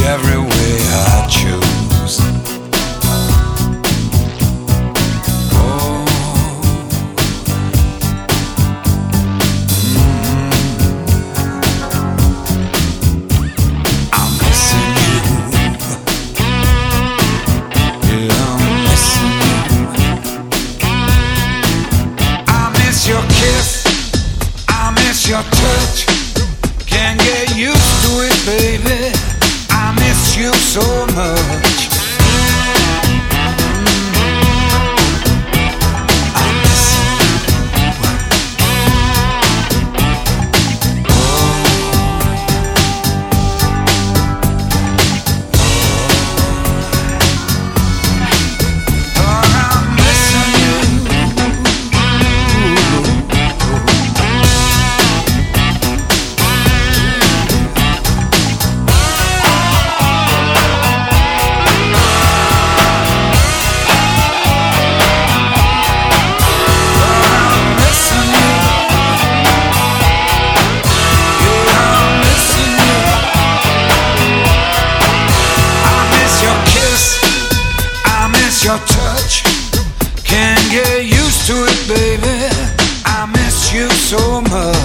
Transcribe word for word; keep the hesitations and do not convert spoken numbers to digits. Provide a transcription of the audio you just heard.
every way I choose. Oh, mm, I'm missing you. Yeah, I'm missing you. I miss your kiss, I miss your touch. Can't get used to it, baby. I miss you so much. I miss you. Oh, oh, I'm missing you. Your touch, can't get used to it, baby. I miss you so much.